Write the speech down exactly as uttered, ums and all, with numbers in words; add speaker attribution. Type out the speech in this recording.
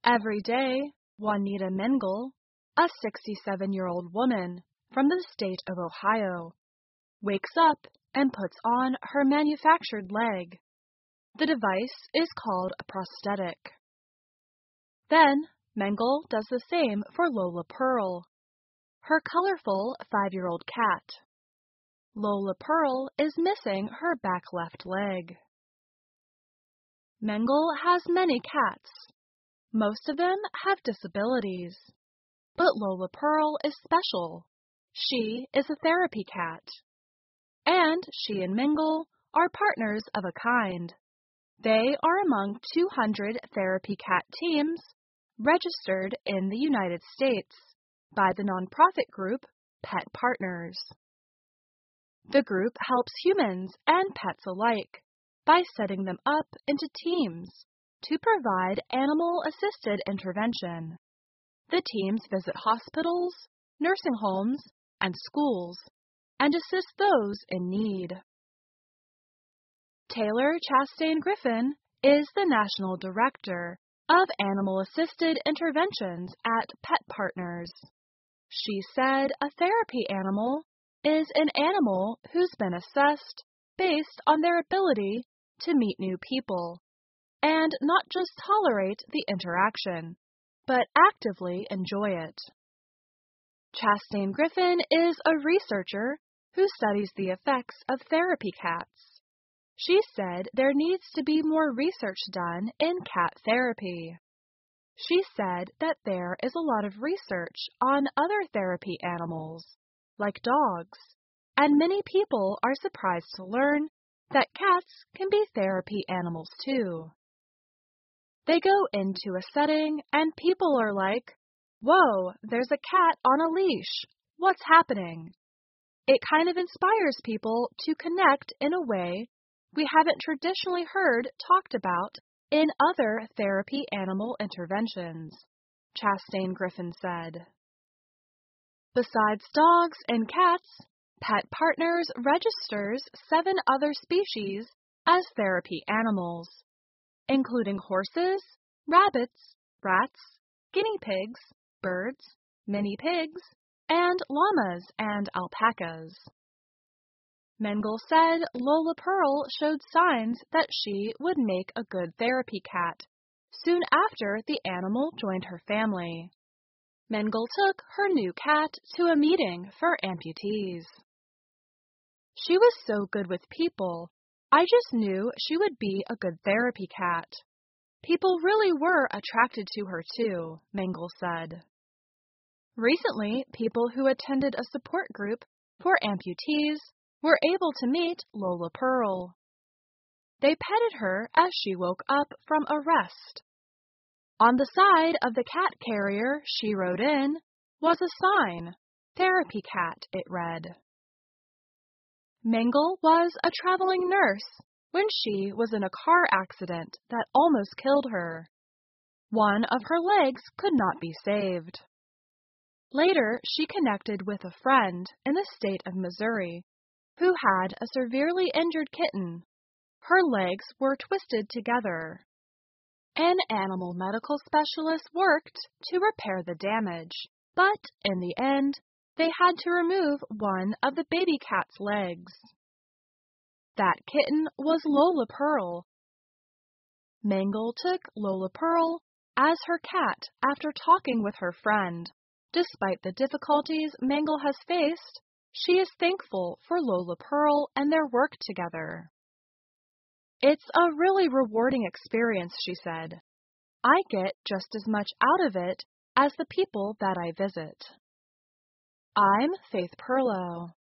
Speaker 1: Every day, Juanita Mengel, a sixty-seven-year-old woman from the state of Ohio, wakes up and puts on her manufactured leg. The device is called a prosthetic. Then, Mengel does the same for Lola Pearl, her colorful five-year-old cat. Lola Pearl is missing her back left leg. Mengel has many cats. Most of them have disabilities. But Lola Pearl is special. She is a therapy cat. And she and Mengel are partners of a kind. They are among two hundred therapy cat teams registered in the United States by the nonprofit group Pet Partners. The group helps humans and pets alike by setting them up into teams to provide animal-assisted intervention. The teams visit hospitals, nursing homes, and schools and assist those in need. Taylor Chastain Griffin is the National Director of Animal-Assisted Interventions at Pet Partners. She said a therapy animal is an animal who's been assessed based on their ability to meet new people and not just tolerate the interaction, but actively enjoy it. Chastain Griffin is a researcher who studies the effects of therapy cats. She said there needs to be more research done in cat therapy. She said that there is a lot of research on other therapy animals, like dogs, and many people are surprised to learn that cats can be therapy animals too. They go into a setting and people are like, "Whoa, there's a cat on a leash. What's happening?" It kind of inspires people to connect in a way we haven't traditionally heard talked about in other therapy animal interventions, Chastain Griffin said. Besides dogs and cats, Pet Partners registers seven other species as therapy animals, including horses, rabbits, rats, guinea pigs, birds, mini pigs, and llamas and alpacas. Mengel said Lola Pearl showed signs that she would make a good therapy cat soon after the animal joined her family. Mengel took her new cat to a meeting for amputees. "She was so good with people. I just knew she would be a good therapy cat. People really were attracted to her too," Mengel said. Recently, people who attended a support group for amputees were able to meet Lola Pearl. They petted her as she woke up from a rest. On the side of the cat carrier she rode in was a sign, "Therapy Cat," it read. Mengel was a traveling nurse when she was in a car accident that almost killed her. One of her legs could not be saved. Later, she connected with a friend in the state of Missouri who had a severely injured kitten. Her legs were twisted together. An animal medical specialist worked to repair the damage, but in the end, they had to remove one of the baby cat's legs. That kitten was Lola Pearl. Mengel took Lola Pearl as her cat after talking with her friend. Despite the difficulties Mengel has faced, she is thankful for Lola Pearl and their work together. "It's a really rewarding experience," she said. "I get just as much out of it as the people that I visit." I'm Faith Perlow.